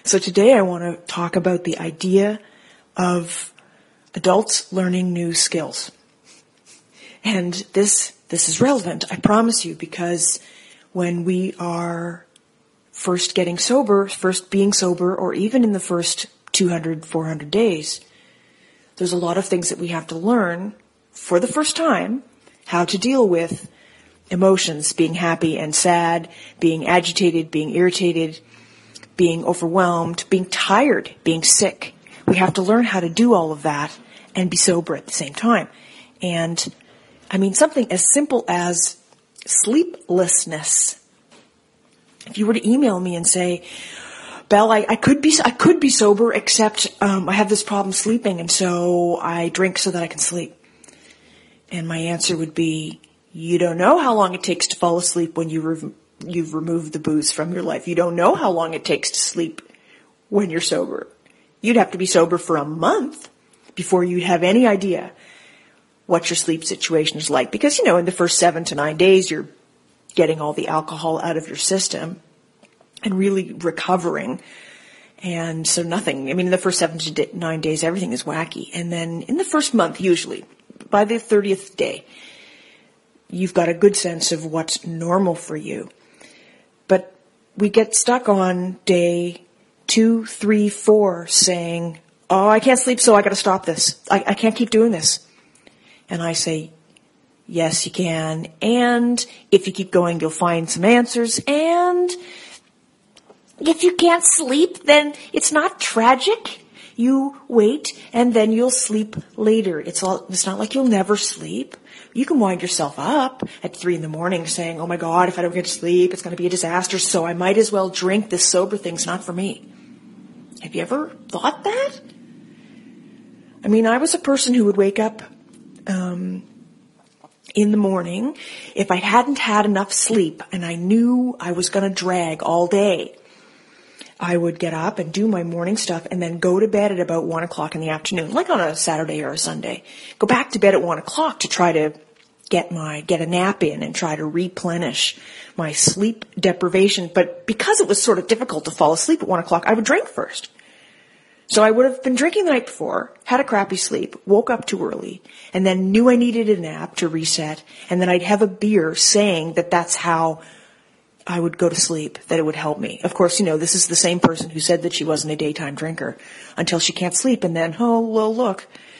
So today I want to talk about the idea of adults learning new skills. And this is relevant, I promise you, because when we are first getting sober, first being sober, or even in the first 200, 400 days, there's a lot of things that we have to learn for the first time how to deal with emotions, being happy and sad, being agitated, being irritated, being overwhelmed, being tired, being sick. We have to learn how to do all of that and be sober at the same time. And I mean, something as simple as sleeplessness. If you were to email me and say, Belle, I could be sober, except I have this problem sleeping, and so I drink so that I can sleep. And my answer would be, you don't know how long it takes to fall asleep when you've removed the booze from your life. You don't know how long it takes to sleep when you're sober. You'd have to be sober for a month before you'd have any idea what your sleep situation is like. Because, in the first 7 to 9 days, you're getting all the alcohol out of your system and really recovering. And so in the first 7 to 9 days, everything is wacky. And then in the first month, usually, by the 30th day, you've got a good sense of what's normal for you. But we get stuck on day 2, 3, 4 saying, oh, I can't sleep, so I got to stop this. I can't keep doing this. And I say, yes, you can. And if you keep going, you'll find some answers. And if you can't sleep, then it's not tragic. You wait, and then you'll sleep later. It's not like you'll never sleep. You can wind yourself up at 3 a.m. saying, oh my God, if I don't get to sleep, it's going to be a disaster, so I might as well drink. This sober thing's not for me. Have you ever thought that? I mean, I was a person who would wake up in the morning if I hadn't had enough sleep and I knew I was going to drag all day. I would get up and do my morning stuff and then go to bed at about 1 o'clock in the afternoon, like on a Saturday or a Sunday. Go back to bed at 1 o'clock to try to get a nap in and try to replenish my sleep deprivation. But because it was sort of difficult to fall asleep at 1 o'clock, I would drink first. So I would have been drinking the night before, had a crappy sleep, woke up too early, and then knew I needed a nap to reset, and then I'd have a beer saying that that's how I would go to sleep, that it would help me. Of course, this is the same person who said that she wasn't a daytime drinker until she can't sleep, and then, oh, well, look,